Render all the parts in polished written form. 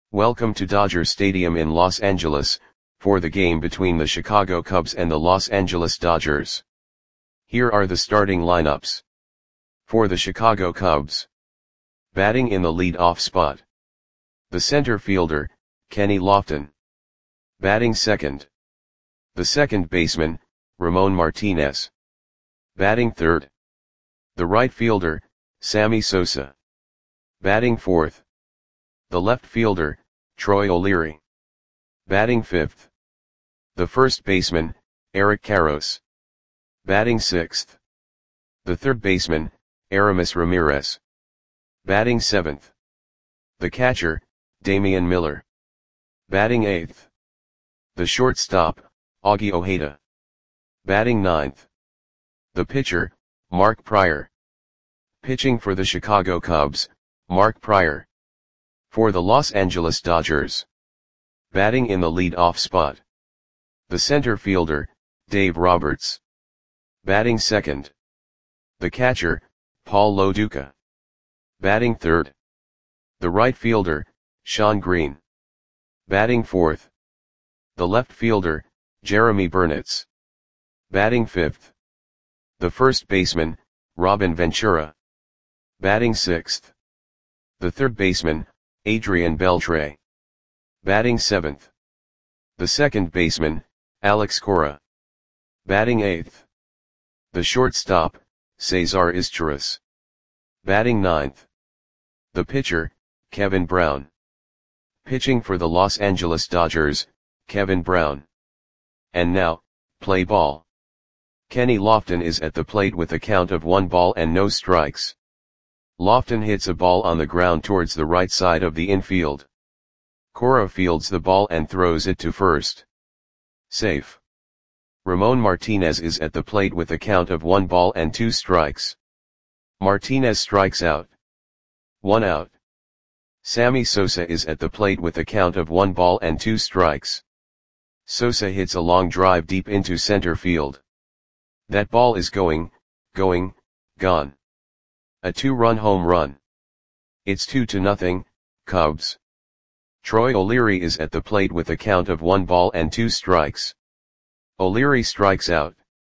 Welcome to Dodger Stadium in Los Angeles, for the game between the Chicago Cubs and the Los Angeles Dodgers. Here are the starting lineups. For the Chicago Cubs. Batting in the lead-off spot. The center fielder, Kenny Lofton. Batting second. The second baseman, Ramon Martinez. Batting third. The right fielder, Sammy Sosa. Batting fourth. The left fielder, Troy O'Leary. Batting fifth. The first baseman, Eric Karros. Batting sixth. The third baseman, Aramis Ramirez. Batting seventh. The catcher, Damian Miller. Batting eighth. The shortstop, Augie Ojeda. Batting ninth. The pitcher, Mark Prior. Pitching for the Chicago Cubs, Mark Prior. For the Los Angeles Dodgers. Batting in the lead-off spot. The center fielder, Dave Roberts. Batting second. The catcher, Paul Lo Duca. Batting third. The right fielder, Shawn Green. Batting fourth. The left fielder, Jeremy Burnitz. Batting fifth. The first baseman, Robin Ventura. Batting sixth. The third baseman, Adrian Beltre. Batting seventh. The second baseman, Alex Cora. Batting eighth. The shortstop, Cesar Izturis. Batting ninth. The pitcher, Kevin Brown. Pitching for the Los Angeles Dodgers, Kevin Brown. And now, play ball. Kenny Lofton is at the plate with a count of 1 ball and no strikes. Lofton hits a ball on the ground towards the right side of the infield. Cora fields the ball and throws it to first. Safe. Ramon Martinez is at the plate with a count of 1 ball and 2 strikes. Martinez strikes out. 1 out. Sammy Sosa is at the plate with a count of 1 ball and 2 strikes. Sosa hits a long drive deep into center field. That ball is gone. A 2-run home run. It's 2-0, Cubs. Troy O'Leary is at the plate with a count of 1 ball and 2 strikes. O'Leary strikes out.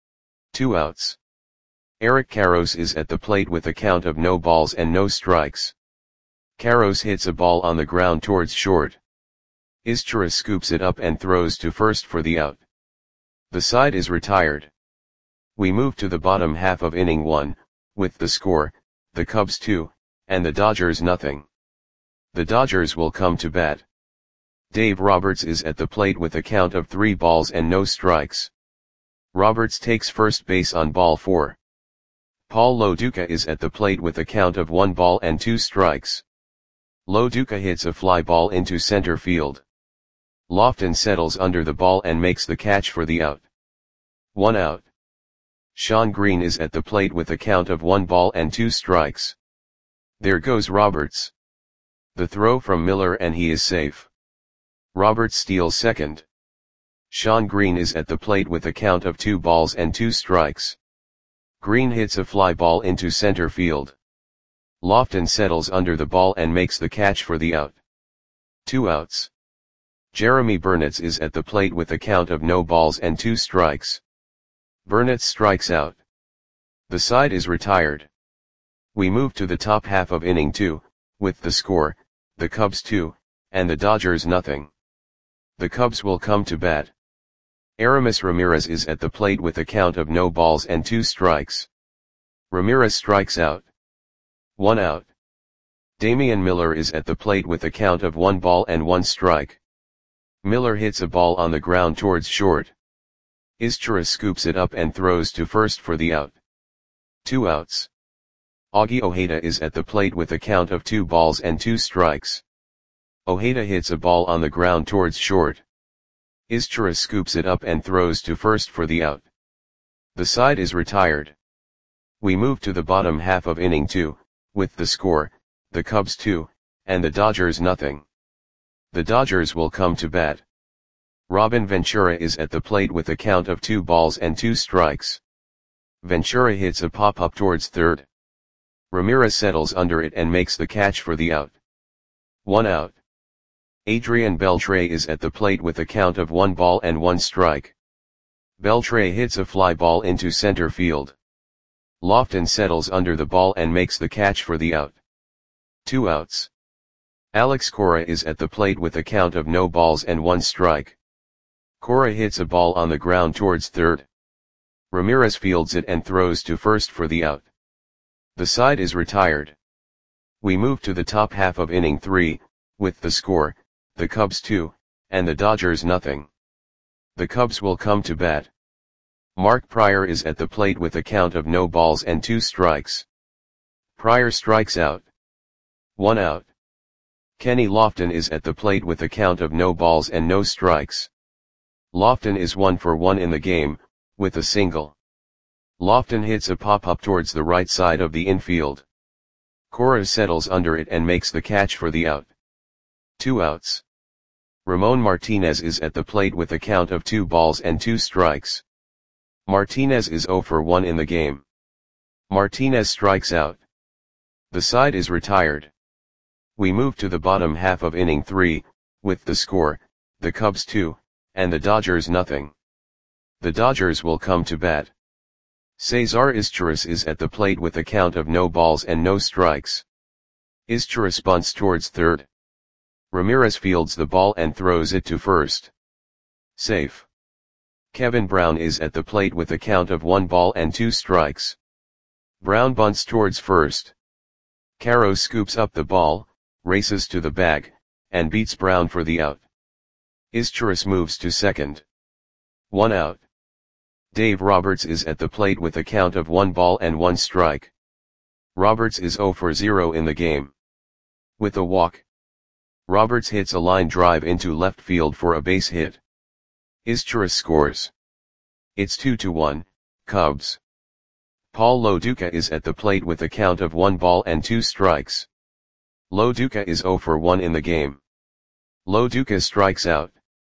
2 outs. Eric Karros is at the plate with a count of no balls and no strikes. Karros hits a ball on the ground towards short. Izturis scoops it up and throws to first for the out. The side is retired. We move to the bottom half of inning 1, with the score, the Cubs 2, and the Dodgers 0. The Dodgers will come to bat. Dave Roberts is at the plate with a count of 3 balls and no strikes. Roberts takes first base on ball 4. Paul Lo Duca is at the plate with a count of 1 ball and 2 strikes. Lo Duca hits a fly ball into center field. Lofton settles under the ball and makes the catch for the out. 1 out. Shawn Green is at the plate with a count of 1 ball and 2 strikes. There goes Roberts. The throw from Miller and he is safe. Roberts steals second. Shawn Green is at the plate with a count of 2 balls and 2 strikes. Green hits a fly ball into center field. Lofton settles under the ball and makes the catch for the out. 2 outs. Jeremy Burnitz is at the plate with a count of no balls and 2 strikes. Burnitz strikes out. The side is retired. We move to the top half of inning 2, with the score, the Cubs 2, and the Dodgers 0. The Cubs will come to bat. Aramis Ramirez is at the plate with a count of no balls and 2 strikes. Ramirez strikes out. 1 out. Damian Miller is at the plate with a count of 1 ball and 1 strike. Miller hits a ball on the ground towards short. Izturis scoops it up and throws to first for the out. 2 outs. Augie Ojeda is at the plate with a count of 2 balls and 2 strikes. Ojeda hits a ball on the ground towards short. Izturis scoops it up and throws to first for the out. The side is retired. We move to the bottom half of inning 2, with the score, the Cubs 2, and the Dodgers 0. The Dodgers will come to bat. Robin Ventura is at the plate with a count of 2 balls and 2 strikes. Ventura hits a pop-up towards third. Ramirez settles under it and makes the catch for the out. 1 out. Adrian Beltre is at the plate with a count of 1 ball and 1 strike. Beltre hits a fly ball into center field. Lofton settles under the ball and makes the catch for the out. 2 outs. Alex Cora is at the plate with a count of no balls and 1 strike. Cora hits a ball on the ground towards third. Ramirez fields it and throws to first for the out. The side is retired. We move to the top half of inning 3, with the score, the Cubs 2, and the Dodgers nothing. The Cubs will come to bat. Mark Prior is at the plate with a count of no balls and 2 strikes. Prior strikes out. 1 out. Kenny Lofton is at the plate with a count of no balls and no strikes. Lofton is 1 for 1 in the game, with a single. Lofton hits a pop-up towards the right side of the infield. Cora settles under it and makes the catch for the out. 2 outs. Ramon Martinez is at the plate with a count of 2 balls and 2 strikes. Martinez is 0 for 1 in the game. Martinez strikes out. The side is retired. We move to the bottom half of inning 3, with the score, the Cubs 2, and the Dodgers nothing. The Dodgers will come to bat. Cesar Izturis is at the plate with a count of no balls and no strikes. Izturis bunts towards third. Ramirez fields the ball and throws it to first. Safe. Kevin Brown is at the plate with a count of 1 ball and 2 strikes. Brown bunts towards first. Caro scoops up the ball, races to the bag, and beats Brown for the out. Izturis moves to second. 1 out. Dave Roberts is at the plate with a count of 1 ball and 1 strike. Roberts is 0 for 0 in the game. With a walk, Roberts hits a line drive into left field for a base hit. Izturis scores. It's 2-1, Cubs. Paul Lo Duca is at the plate with a count of 1 ball and 2 strikes. Lo Duca is 0 for 1 in the game. Lo Duca strikes out.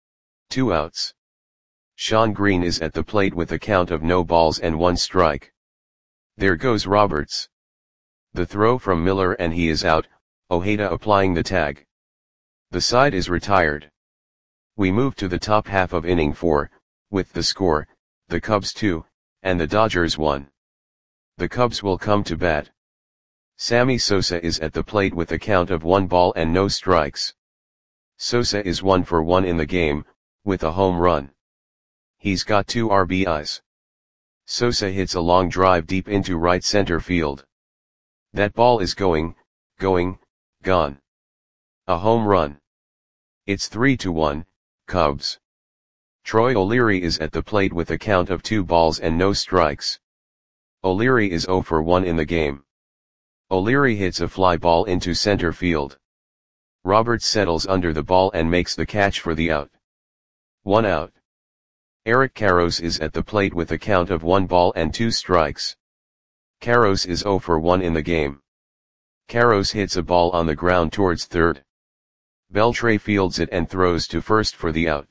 2 outs. Sean Green is at the plate with a count of no balls and 1 strike. There goes Roberts. The throw from Miller and he is out, Ojeda applying the tag. The side is retired. We move to the top half of inning 4, with the score, the Cubs 2, and the Dodgers 1. The Cubs will come to bat. Sammy Sosa is at the plate with a count of 1 ball and no strikes. Sosa is 1 for 1 in the game, with a home run. He's got 2 RBIs. Sosa hits a long drive deep into right center field. That ball is going, gone. A home run. It's 3-1, Cubs. Troy O'Leary is at the plate with a count of 2 balls and no strikes. O'Leary is 0 for 1 in the game. O'Leary hits a fly ball into center field. Roberts settles under the ball and makes the catch for the out. 1 out. Eric Karros is at the plate with a count of 1 ball and 2 strikes. Karros is 0 for 1 in the game. Karros hits a ball on the ground towards third. Beltre fields it and throws to first for the out.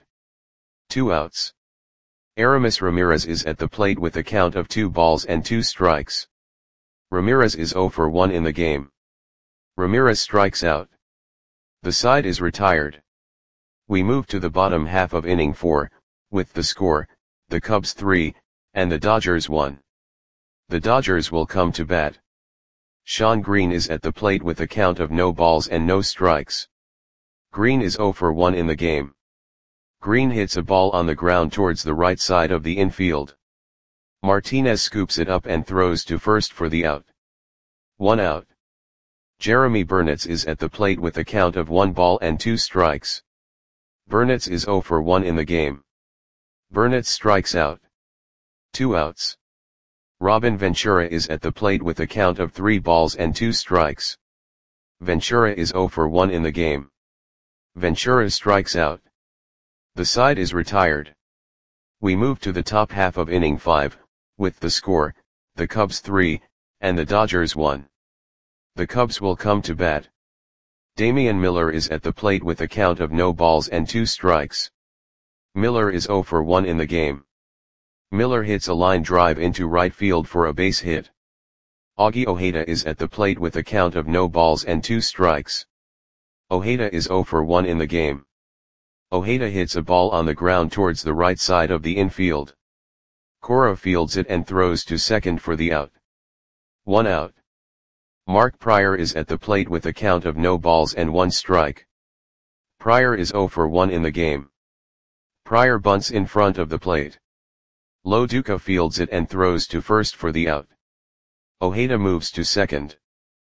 2 outs. Aramis Ramirez is at the plate with a count of 2 balls and 2 strikes. Ramirez is 0 for 1 in the game. Ramirez strikes out. The side is retired. We move to the bottom half of inning 4, with the score, the Cubs 3, and the Dodgers 1. The Dodgers will come to bat. Sean Green is at the plate with a count of no balls and no strikes. Green is 0 for 1 in the game. Green hits a ball on the ground towards the right side of the infield. Martinez scoops it up and throws to first for the out. 1 out. Jeremy Burnitz is at the plate with a count of 1 ball and 2 strikes. Burnitz is 0 for 1 in the game. Burnitz strikes out. 2 outs. Robin Ventura is at the plate with a count of 3 balls and 2 strikes. Ventura is 0 for 1 in the game. Ventura strikes out. The side is retired. We move to the top half of inning 5, with the score, the Cubs 3, and the Dodgers 1. The Cubs will come to bat. Damian Miller is at the plate with a count of no balls and 2 strikes. Miller is 0 for 1 in the game. Miller hits a line drive into right field for a base hit. Augie Ojeda is at the plate with a count of no balls and 2 strikes. Ojeda is 0 for 1 in the game. Ojeda hits a ball on the ground towards the right side of the infield. Cora fields it and throws to second for the out. 1 out. Mark Prior is at the plate with a count of no balls and 1 strike. Prior is 0 for 1 in the game. Prior bunts in front of the plate. Lo Duca fields it and throws to first for the out. Ojeda moves to second.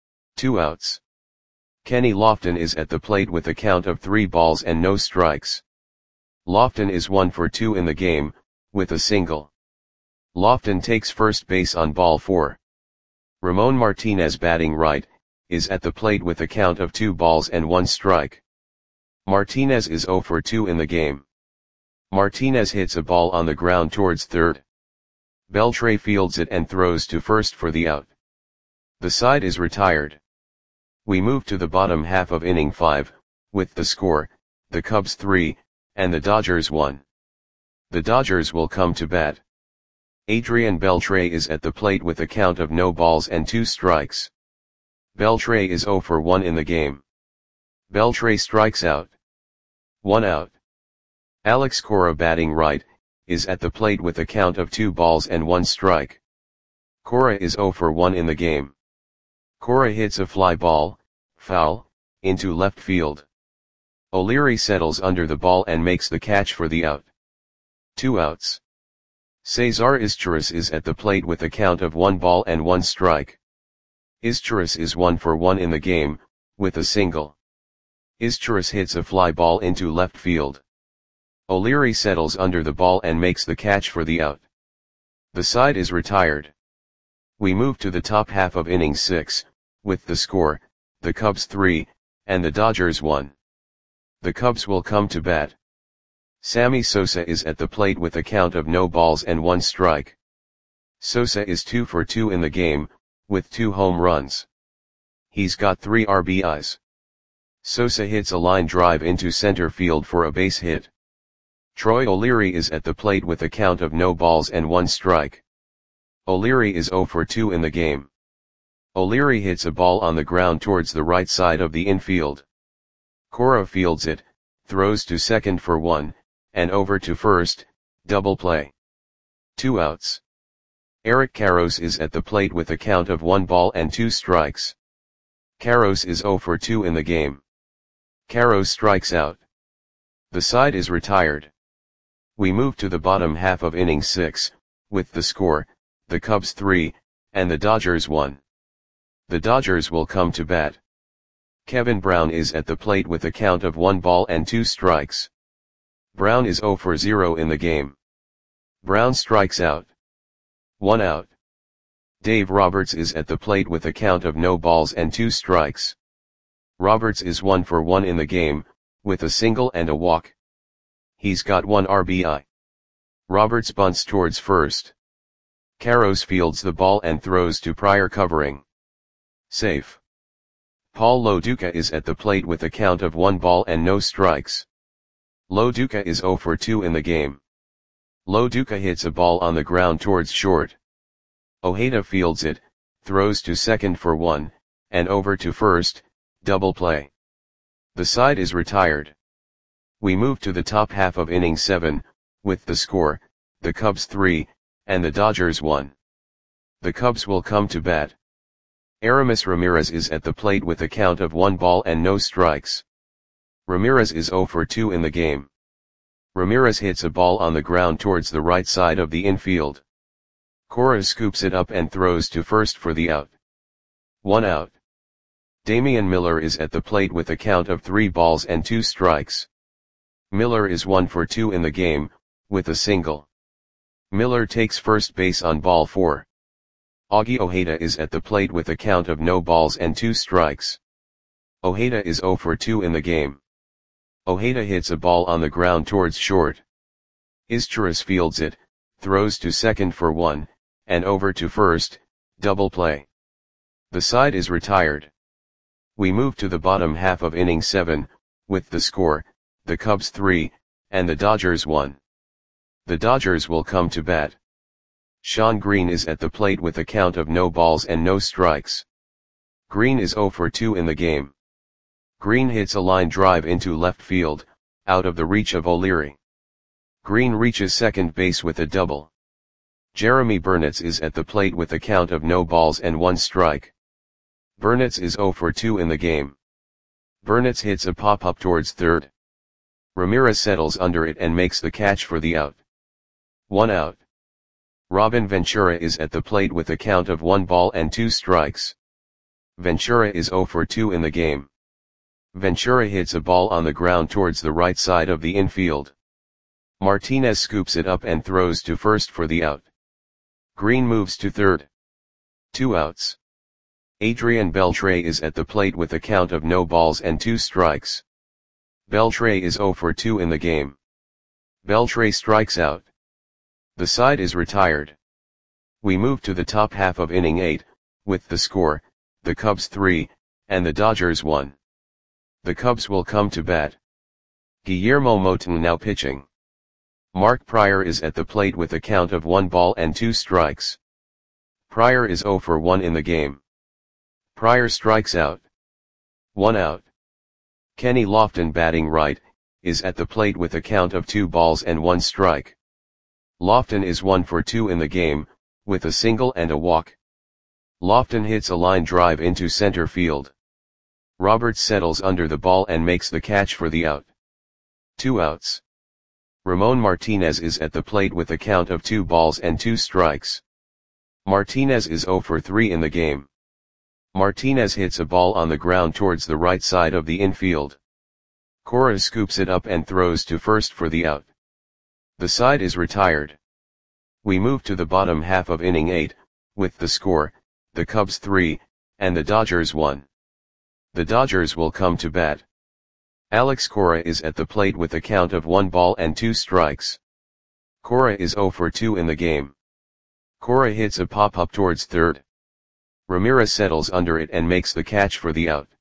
2 outs. Kenny Lofton is at the plate with a count of 3 balls and no strikes. Lofton is 1 for 2 in the game, with a single. Lofton takes first base on ball 4. Ramon Martinez, batting right, is at the plate with a count of 2 balls and 1 strike. Martinez is 0 for 2 in the game. Martinez hits a ball on the ground towards third. Beltre fields it and throws to first for the out. The side is retired. We move to the bottom half of inning 5, with the score, the Cubs 3, and the Dodgers 1. The Dodgers will come to bat. Adrian Beltre is at the plate with a count of no balls and 2 strikes. Beltre is 0 for 1 in the game. Beltre strikes out. 1 out. Alex Cora, batting right, is at the plate with a count of 2 balls and 1 strike. Cora is 0 for 1 in the game. Cora hits a fly ball, foul, into left field. O'Leary settles under the ball and makes the catch for the out. 2 outs. Cesar Izturis is at the plate with a count of 1 ball and 1 strike. Izturis is 1 for 1 in the game, with a single. Izturis hits a fly ball into left field. O'Leary settles under the ball and makes the catch for the out. The side is retired. We move to the top half of inning 6, with the score, the Cubs 3, and the Dodgers 1. The Cubs will come to bat. Sammy Sosa is at the plate with a count of no balls and 1 strike. Sosa is 2 for 2 in the game, with 2 home runs. He's got 3 RBIs. Sosa hits a line drive into center field for a base hit. Troy O'Leary is at the plate with a count of no balls and 1 strike. O'Leary is 0 for 2 in the game. O'Leary hits a ball on the ground towards the right side of the infield. Cora fields it, throws to second for 1, and over to first, double play. 2 outs. Eric Karros is at the plate with a count of 1 ball and 2 strikes. Karros is 0 for 2 in the game. Karros strikes out. The side is retired. We move to the bottom half of inning 6, with the score, the Cubs 3, and the Dodgers 1. The Dodgers will come to bat. Kevin Brown is at the plate with a count of 1 ball and 2 strikes. Brown is 0 for 0 in the game. Brown strikes out. 1 out. Dave Roberts is at the plate with a count of no balls and 2 strikes. Roberts is 1 for 1 in the game, with a single and a walk. He's got 1 RBI. Roberts bunts towards first. Karros fields the ball and throws to Prior, covering. Safe. Paul Lo Duca is at the plate with a count of 1 ball and no strikes. Lo Duca is 0 for 2 in the game. Lo Duca hits a ball on the ground towards short. Ojeda fields it, throws to second for 1, and over to first, double play. The side is retired. We move to the top half of inning 7, with the score, the Cubs 3, and the Dodgers 1. The Cubs will come to bat. Aramis Ramirez is at the plate with a count of 1 ball and no strikes. Ramirez is 0 for 2 in the game. Ramirez hits a ball on the ground towards the right side of the infield. Cora scoops it up and throws to first for the out. 1 out. Damian Miller is at the plate with a count of 3 balls and 2 strikes. Miller is 1 for 2 in the game, with a single. Miller takes first base on ball 4. Augie Ojeda is at the plate with a count of no balls and 2 strikes. Ojeda is 0 for 2 in the game. Ojeda hits a ball on the ground towards short. Izturis fields it, throws to second for 1, and over to first, double play. The side is retired. We move to the bottom half of inning 7, with the score, the Cubs 3, and the Dodgers 1. The Dodgers will come to bat. Sean Green is at the plate with a count of no balls and no strikes. Green is 0 for 2 in the game. Green hits a line drive into left field, out of the reach of O'Leary. Green reaches second base with a double. Jeremy Burnitz is at the plate with a count of no balls and 1 strike. Burnitz is 0 for 2 in the game. Burnitz hits a pop-up towards third. Ramirez settles under it and makes the catch for the out. 1 out. Robin Ventura is at the plate with a count of 1 ball and 2 strikes. Ventura is 0 for 2 in the game. Ventura hits a ball on the ground towards the right side of the infield. Martinez scoops it up and throws to first for the out. Green moves to third. 2 outs. Adrian Beltre is at the plate with a count of no balls and 2 strikes. Beltre is 0 for 2 in the game. Beltre strikes out. The side is retired. We move to the top half of inning 8, with the score, the Cubs 3, and the Dodgers 1. The Cubs will come to bat. Guillermo Moton now pitching. Mark Prior is at the plate with a count of 1 ball and 2 strikes. Prior is 0 for 1 in the game. Prior strikes out. 1 out. Kenny Lofton batting right, is at the plate with a count of 2 balls and 1 strike. Lofton is 1 for 2 in the game, with a single and a walk. Lofton hits a line drive into center field. Roberts settles under the ball and makes the catch for the out. 2 outs. Ramon Martinez is at the plate with a count of 2 balls and 2 strikes. Martinez is 0 for 3 in the game. Martinez hits a ball on the ground towards the right side of the infield. Cora scoops it up and throws to first for the out. The side is retired. We move to the bottom half of inning 8, with the score, the Cubs 3, and the Dodgers 1. The Dodgers will come to bat. Alex Cora is at the plate with a count of 1 ball and 2 strikes. Cora is 0 for 2 in the game. Cora hits a pop-up towards third. Ramirez settles under it and makes the catch for the out.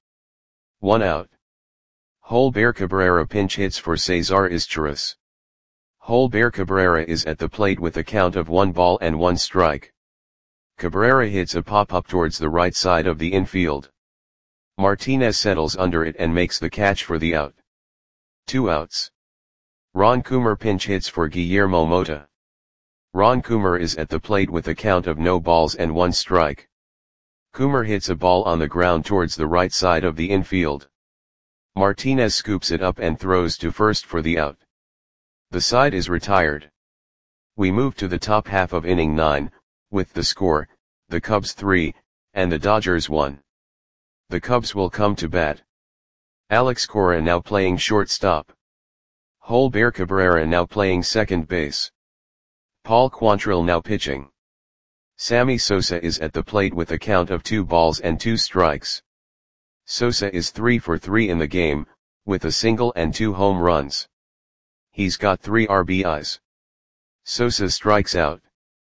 1 out. Holber Cabrera pinch hits for Cesar Izturis. Holber Cabrera is at the plate with a count of 1 ball and 1 strike. Cabrera hits a pop-up towards the right side of the infield. Martinez settles under it and makes the catch for the out. 2 outs. Ron Coomer pinch hits for Guillermo Mota. Ron Coomer is at the plate with a count of no balls and 1 strike. Coomer hits a ball on the ground towards the right side of the infield. Martinez scoops it up and throws to first for the out. The side is retired. We move to the top half of inning 9, with the score, the Cubs 3, and the Dodgers 1. The Cubs will come to bat. Alex Cora now playing shortstop. Holber Cabrera now playing second base. Paul Quantrill now pitching. Sammy Sosa is at the plate with a count of 2 balls and 2 strikes. Sosa is 3 for 3 in the game, with a single and 2 home runs. He's got 3 RBIs. Sosa strikes out.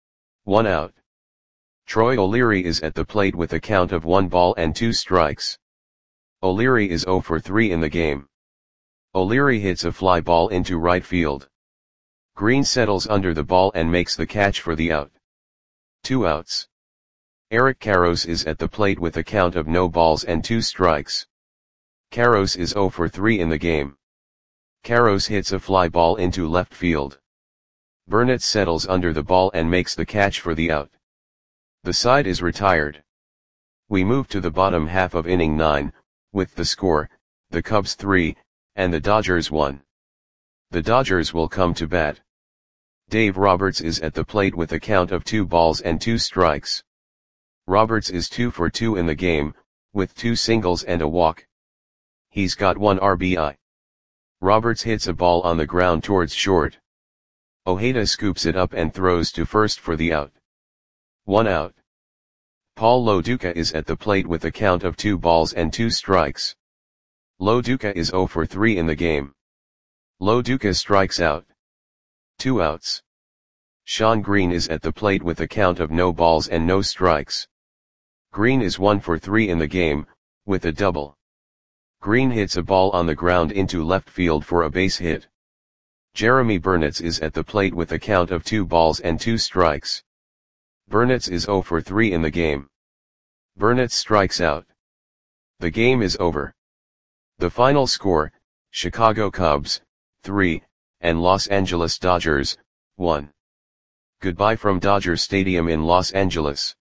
1 out. Troy O'Leary is at the plate with a count of 1 ball and 2 strikes. O'Leary is 0 for 3 in the game. O'Leary hits a fly ball into right field. Green settles under the ball and makes the catch for the out. 2 outs. Eric Karros is at the plate with a count of no balls and 2 strikes. Karros is 0 for 3 in the game. Karros hits a fly ball into left field. Burnitz settles under the ball and makes the catch for the out. The side is retired. We move to the bottom half of inning 9, with the score, the Cubs 3, and the Dodgers 1. The Dodgers will come to bat. Dave Roberts is at the plate with a count of 2 balls and 2 strikes. Roberts is 2 for 2 in the game, with 2 singles and a walk. He's got 1 RBI. Roberts hits a ball on the ground towards short. Ojeda scoops it up and throws to first for the out. 1 out. Paul Loduca is at the plate with a count of 2 balls and 2 strikes. Loduca is 0 for 3 in the game. Loduca strikes out. 2 outs. Sean Green is at the plate with a count of no balls and no strikes. Green is 1 for 3 in the game, with a double. Green hits a ball on the ground into left field for a base hit. Jeremy Burnitz is at the plate with a count of 2 balls and 2 strikes. Burnitz is 0 for 3 in the game. Burnitz strikes out. The game is over. The final score, Chicago Cubs, 3, and Los Angeles Dodgers, 1. Goodbye from Dodger Stadium in Los Angeles.